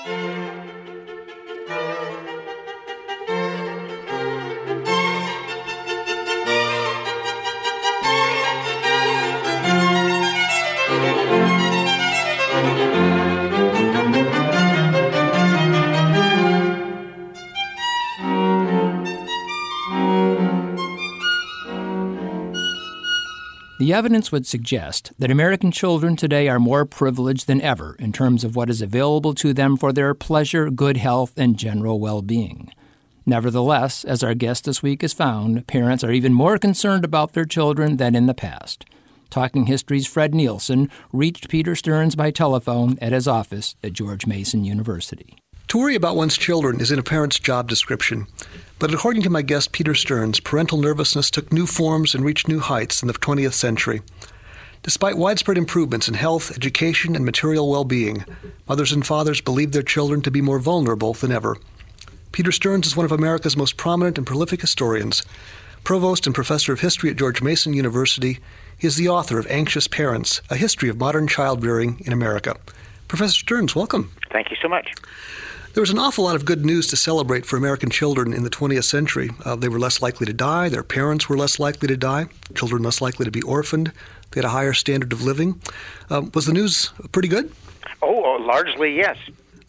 The evidence would suggest that American children today are more privileged than ever in terms of what is available to them for their pleasure, good health, and general well-being. Nevertheless, as our guest this week has found, parents are even more concerned about their children than in the past. Talking History's Fred Nielsen reached Peter Stearns by telephone at his office at George Mason University. To worry about one's children is in a parent's job description. But according to my guest Peter Stearns, parental nervousness took new forms and reached new heights in the 20th century. Despite widespread improvements in health, education, and material well-being, mothers and fathers believed their children to be more vulnerable than ever. Peter Stearns is one of America's most prominent and prolific historians. Provost and professor of history at George Mason University, he is the author of Anxious Parents, A History of Modern Child-Rearing in America. Professor Stearns, welcome. Thank you so much. There was an awful lot of good news to celebrate for American children in the 20th century. They were less likely to die. Their parents were less likely to die. Children less likely to be orphaned. They had a higher standard of living. Was the news pretty good? Oh, largely, yes.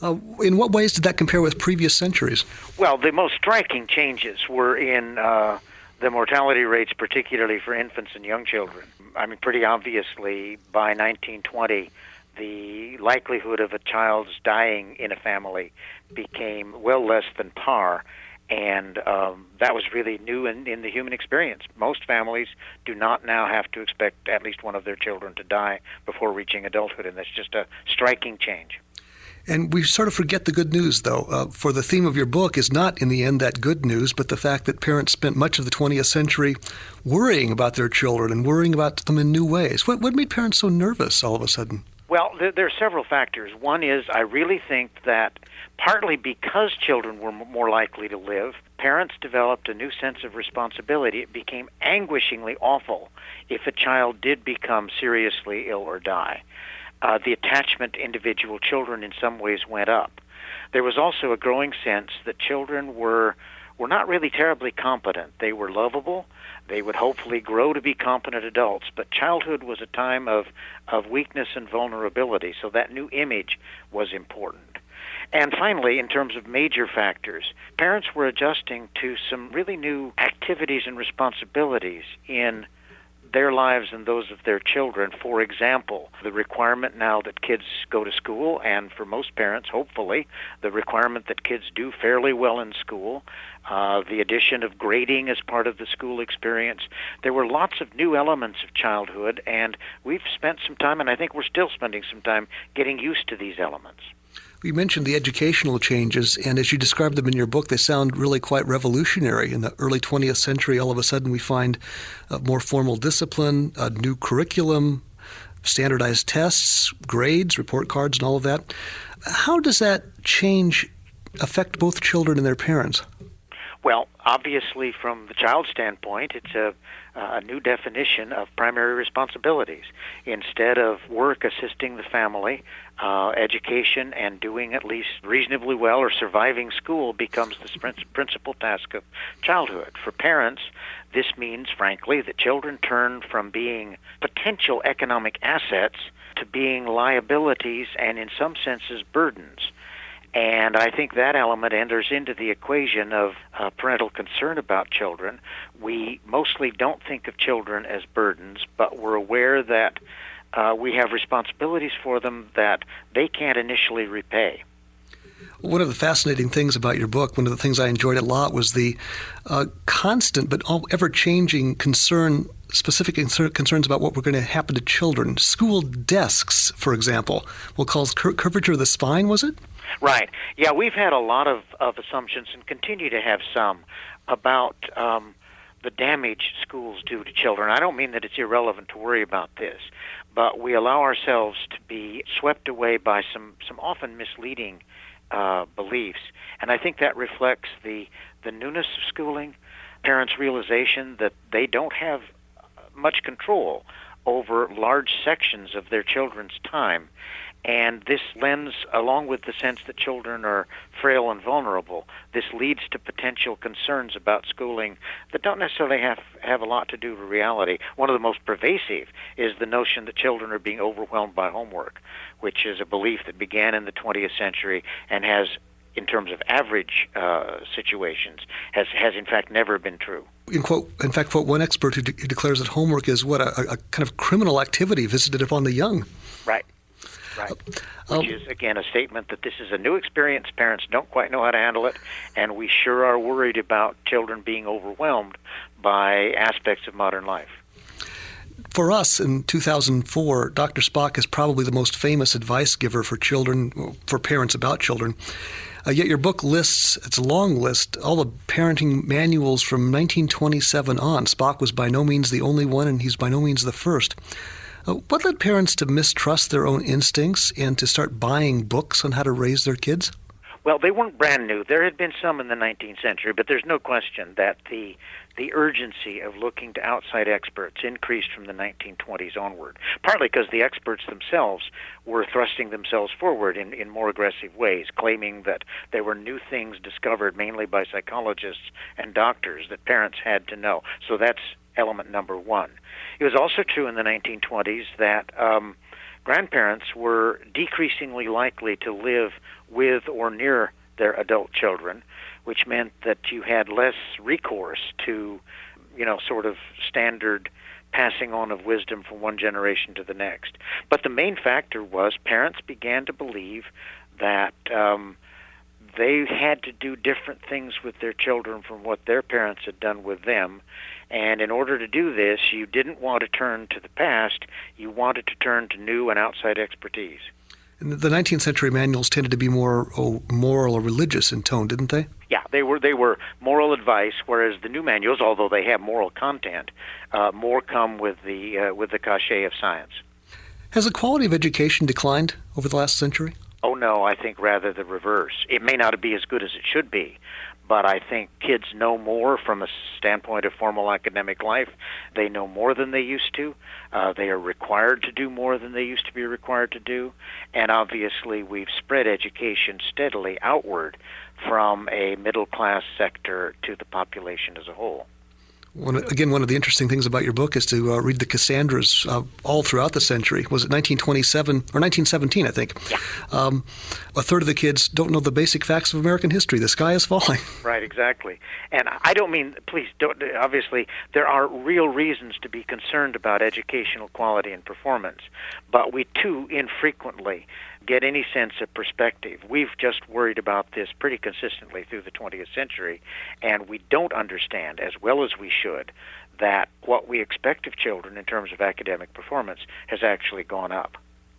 In what ways did that compare with previous centuries? Well, the most striking changes were in the mortality rates, particularly for infants and young children. I mean, pretty obviously, by 1920, the likelihood of a child's dying in a family became well less than par, and that was really new in the human experience. Most families do not now have to expect at least one of their children to die before reaching adulthood, and that's just a striking change. And we sort of forget the good news, though. For the theme of your book is not, in the end, that good news, but the fact that parents spent much of the 20th century worrying about their children and worrying about them in new ways. What made parents so nervous all of a sudden? Well, there are several factors. One is I really think that partly because children were more likely to live, parents developed a new sense of responsibility. It became anguishingly awful if a child did become seriously ill or die. The attachment to individual children in some ways went up. There was also a growing sense that children were not really terribly competent. They were lovable. They would hopefully grow to be competent adults, but childhood was a time of weakness and vulnerability, so that new image was important. And finally, in terms of major factors, parents were adjusting to some really new activities and responsibilities in their lives and those of their children. For example, the requirement now that kids go to school, and for most parents, hopefully, the requirement that kids do fairly well in school, the addition of grading as part of the school experience. There were lots of new elements of childhood, and we've spent some time, and I think we're still spending some time, getting used to these elements. You mentioned the educational changes, and as you described them in your book, they sound really quite revolutionary. In the early 20th century, all of a sudden we find more formal discipline, a new curriculum, standardized tests, grades, report cards, and all of that. How does that change affect both children and their parents? Well, obviously, from the child's standpoint, it's a new definition of primary responsibilities. Instead of work assisting the family, education and doing at least reasonably well or surviving school becomes the principal task of childhood. For parents, this means, frankly, that children turn from being potential economic assets to being liabilities and, in some senses, burdens. And I think that element enters into the equation of parental concern about children. We mostly don't think of children as burdens, but we're aware that we have responsibilities for them that they can't initially repay. One of the fascinating things about your book, one of the things I enjoyed a lot, was the constant but ever-changing specific concerns about what were going to happen to children. School desks, for example, will cause curvature of the spine, was it? Right. Yeah, we've had a lot of assumptions and continue to have some about the damage schools do to children. I don't mean that it's irrelevant to worry about this, but we allow ourselves to be swept away by some often misleading beliefs. And I think that reflects the newness of schooling, parents' realization that they don't have much control over large sections of their children's time. And this lends, along with the sense that children are frail and vulnerable, this leads to potential concerns about schooling that don't necessarily have a lot to do with reality. One of the most pervasive is the notion that children are being overwhelmed by homework, which is a belief that began in the 20th century and has, in terms of average situations, has in fact never been true. In fact, one expert who declares that homework is a kind of criminal activity visited upon the young. Right. Which is, again, a statement that this is a new experience. Parents don't quite know how to handle it, and we sure are worried about children being overwhelmed by aspects of modern life. For us, in 2004, Dr. Spock is probably the most famous advice giver for parents about children. Yet your book lists, it's a long list, all the parenting manuals from 1927 on. Spock was by no means the only one, and he's by no means the first. What led parents to mistrust their own instincts and to start buying books on how to raise their kids? Well, they weren't brand new. There had been some in the 19th century, but there's no question that the urgency of looking to outside experts increased from the 1920s onward, partly because the experts themselves were thrusting themselves forward in more aggressive ways, claiming that there were new things discovered mainly by psychologists and doctors that parents had to know. So that's element number one. It was also true in the 1920s that grandparents were decreasingly likely to live with or near their adult children, which meant that you had less recourse to, sort of standard passing on of wisdom from one generation to the next. But the main factor was parents began to believe that they had to do different things with their children from what their parents had done with them. And in order to do this, you didn't want to turn to the past. You wanted to turn to new and outside expertise. And the 19th century manuals tended to be more moral or religious in tone, didn't they? Yeah, they were moral advice, whereas the new manuals, although they have moral content, more come with the cachet of science. Has the quality of education declined over the last century? Oh, no, I think rather the reverse. It may not be as good as it should be, but I think kids know more from a standpoint of formal academic life. They know more than they used to. They are required to do more than they used to be required to do. And obviously, we've spread education steadily outward from a middle-class sector to the population as a whole. One of the interesting things about your book is to read the Cassandras all throughout the century. Was it 1927 or 1917, I think? Yeah. A third of the kids don't know the basic facts of American history. The sky is falling. Right, exactly. And I don't mean, please, obviously, there are real reasons to be concerned about educational quality and performance, but we too infrequently get any sense of perspective. We've just worried about this pretty consistently through the 20th century, and we don't understand, as well as we should, that what we expect of children in terms of academic performance has actually gone up.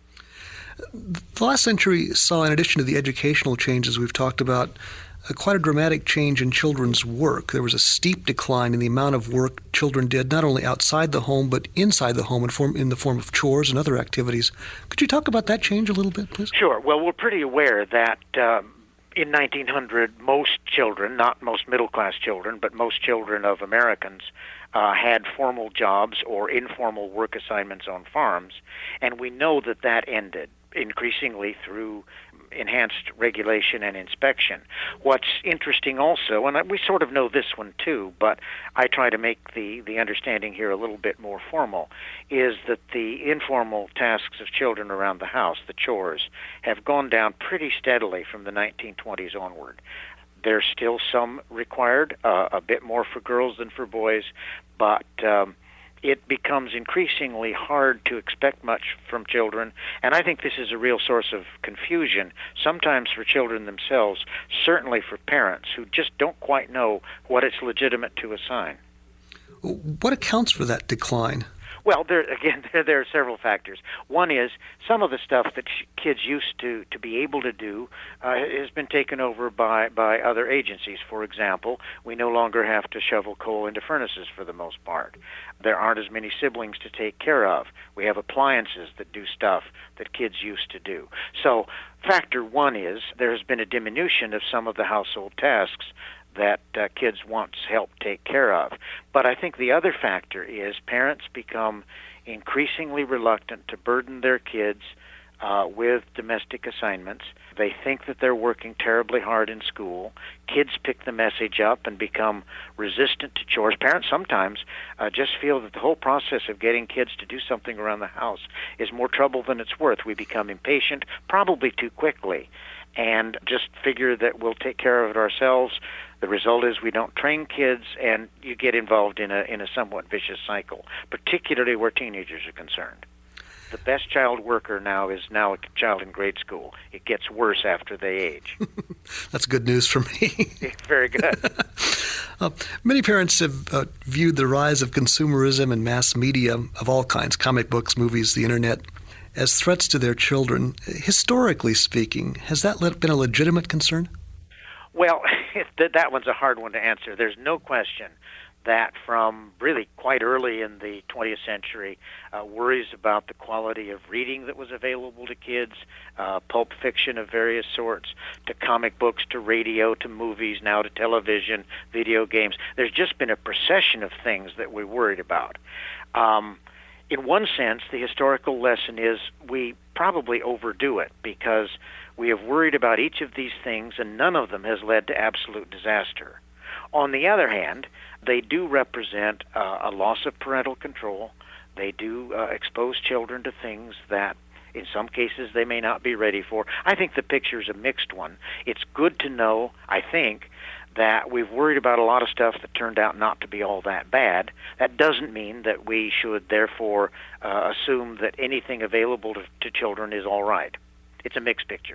The last century saw, in addition to the educational changes we've talked about, quite a dramatic change in children's work. There was a steep decline in the amount of work children did, not only outside the home, but inside the home in the form of chores and other activities. Could you talk about that change a little bit, please? Sure. Well, we're pretty aware that in 1900, most children, not most middle-class children, but most children of Americans had formal jobs or informal work assignments on farms, and we know that that ended increasingly through enhanced regulation and inspection. What's interesting also, and we sort of know this one too, but I try to make the understanding here a little bit more formal, is that the informal tasks of children around the house, the chores, have gone down pretty steadily from the 1920s onward. There's still some required, a bit more for girls than for boys, but it becomes increasingly hard to expect much from children, and I think this is a real source of confusion, sometimes for children themselves, certainly for parents who just don't quite know what it's legitimate to assign. What accounts for that decline? Well, there are several factors. One is some of the stuff that kids used to be able to do has been taken over by other agencies. For example, we no longer have to shovel coal into furnaces for the most part. There aren't as many siblings to take care of. We have appliances that do stuff that kids used to do. So factor one is there has been a diminution of some of the household tasks that kids once helped take care of. But I think the other factor is parents become increasingly reluctant to burden their kids with domestic assignments. They think that they're working terribly hard in school. Kids pick the message up and become resistant to chores. Parents sometimes just feel that the whole process of getting kids to do something around the house is more trouble than it's worth. We become impatient, probably too quickly, and just figure that we'll take care of it ourselves. The result is we don't train kids, and you get involved in a somewhat vicious cycle, particularly where teenagers are concerned. The best child worker now is a child in grade school. It gets worse after they age. That's good news for me. Very good. Many parents have viewed the rise of consumerism and mass media of all kinds, comic books, movies, the internet, as threats to their children. Historically speaking, has that been a legitimate concern? Well, that one's a hard one to answer. There's no question that from really quite early in the 20th century, worries about the quality of reading that was available to kids, pulp fiction of various sorts, to comic books, to radio, to movies, now to television, video games. There's just been a procession of things that we worried about. In one sense, the historical lesson is we probably overdo it because we have worried about each of these things and none of them has led to absolute disaster. On the other hand, they do represent a loss of parental control. They do expose children to things that in some cases they may not be ready for. I think the picture is a mixed one. It's good to know, I think, that we've worried about a lot of stuff that turned out not to be all that bad. That doesn't mean that we should therefore assume that anything available to children is all right. It's a mixed picture.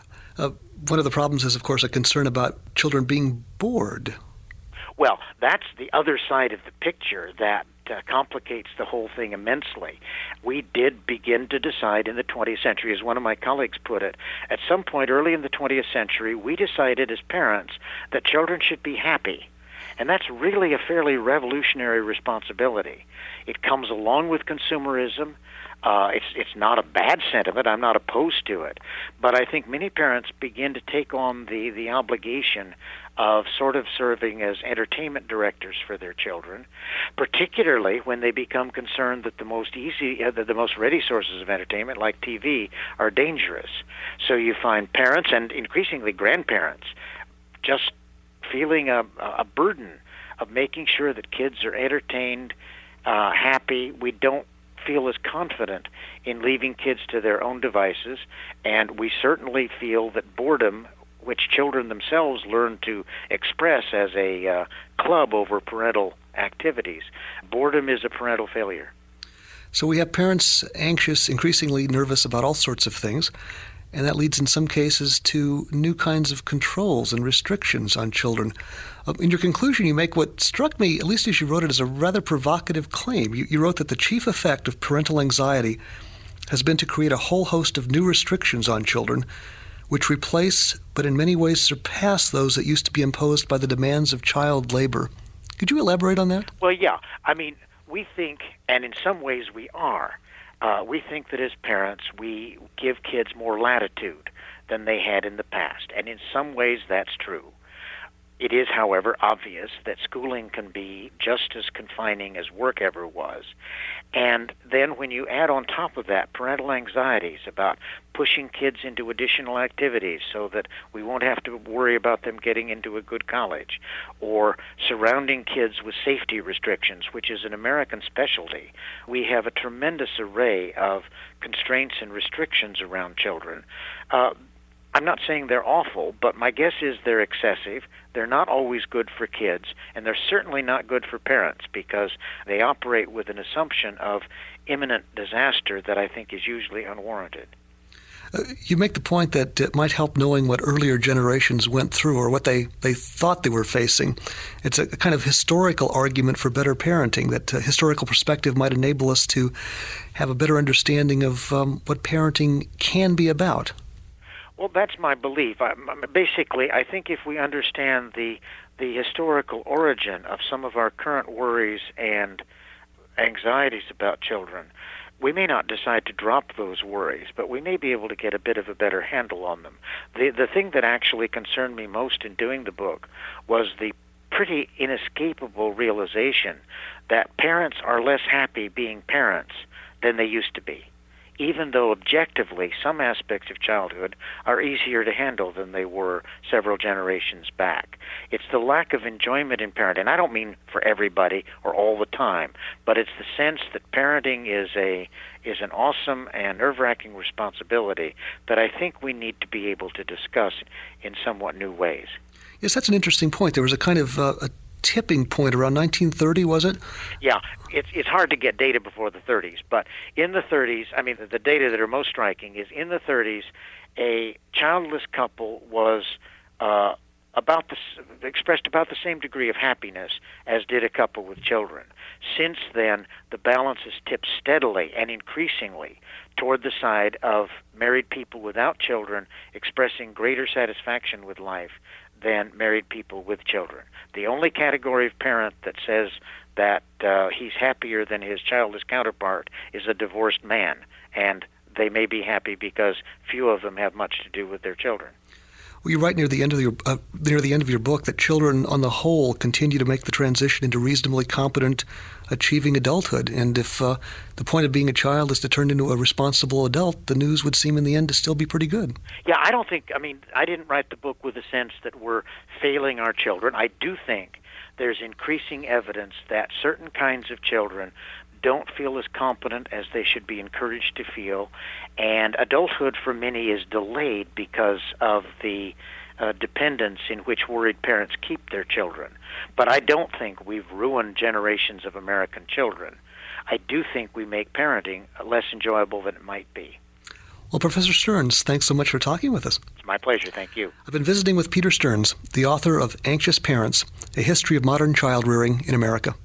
One of the problems is, of course, a concern about children being bored. Well, that's the other side of the picture that complicates the whole thing immensely. We did begin to decide in the 20th century, as one of my colleagues put it, at some point early in the 20th century, we decided as parents that children should be happy. And that's really a fairly revolutionary responsibility. It comes along with consumerism. It's not a bad sentiment. I'm not opposed to it. But I think many parents begin to take on the obligation of sort of serving as entertainment directors for their children, particularly when they become concerned that the most ready sources of entertainment, like TV, are dangerous. So you find parents and increasingly grandparents just feeling a burden of making sure that kids are entertained, happy. We don't feel as confident in leaving kids to their own devices, and we certainly feel that boredom, which children themselves learn to express as a club over parental activities, boredom is a parental failure. So we have parents anxious, increasingly nervous about all sorts of things, and that leads in some cases to new kinds of controls and restrictions on children. In your conclusion, you make what struck me, at least as you wrote it, as a rather provocative claim. You wrote that the chief effect of parental anxiety has been to create a whole host of new restrictions on children, which replace, but in many ways surpass, those that used to be imposed by the demands of child labor. Could you elaborate on that? Well, yeah. I mean, we think, and in some ways we are, we think that as parents we give kids more latitude than they had in the past, and in some ways that's true. It is, however, obvious that schooling can be just as confining as work ever was. And then when you add on top of that parental anxieties about pushing kids into additional activities so that we won't have to worry about them getting into a good college, or surrounding kids with safety restrictions, which is an American specialty, we have a tremendous array of constraints and restrictions around children. I'm not saying they're awful, but my guess is they're excessive. They're not always good for kids, and they're certainly not good for parents because they operate with an assumption of imminent disaster that I think is usually unwarranted. You make the point that it might help knowing what earlier generations went through or what they thought they were facing. It's a kind of historical argument for better parenting, that historical perspective might enable us to have a better understanding of what parenting can be about. Well, that's my belief. Basically, I think if we understand the historical origin of some of our current worries and anxieties about children, we may not decide to drop those worries, but we may be able to get a bit of a better handle on them. The thing that actually concerned me most in doing the book was the pretty inescapable realization that parents are less happy being parents than they used to be, even though objectively some aspects of childhood are easier to handle than they were several generations back. It's the lack of enjoyment in parenting. I don't mean for everybody or all the time, but it's the sense that parenting is an awesome and nerve-wracking responsibility that I think we need to be able to discuss in somewhat new ways. Yes, that's an interesting point. There was a kind of a tipping point around 1930, was it? Yeah, it's hard to get data before the 30s, but in the 30s, I mean, the data that are most striking is in the 30s, a childless couple was expressed about the same degree of happiness as did a couple with children. Since then, the balance has tipped steadily and increasingly toward the side of married people without children expressing greater satisfaction with life than married people with children. The only category of parent that says that he's happier than his childless counterpart is a divorced man, and they may be happy because few of them have much to do with their children. Well, you write near the end of your book that children, on the whole, continue to make the transition into reasonably competent, achieving adulthood. And if the point of being a child is to turn into a responsible adult, the news would seem in the end to still be pretty good. Yeah, I didn't write the book with a sense that we're failing our children. I do think there's increasing evidence that certain kinds of children don't feel as competent as they should be encouraged to feel, and adulthood for many is delayed because of the dependence in which worried parents keep their children. But I don't think we've ruined generations of American children. I do think we make parenting less enjoyable than it might be. Well, Professor Stearns, thanks so much for talking with us. It's my pleasure. Thank you. I've been visiting with Peter Stearns, the author of Anxious Parents, A History of Modern Child Rearing in America.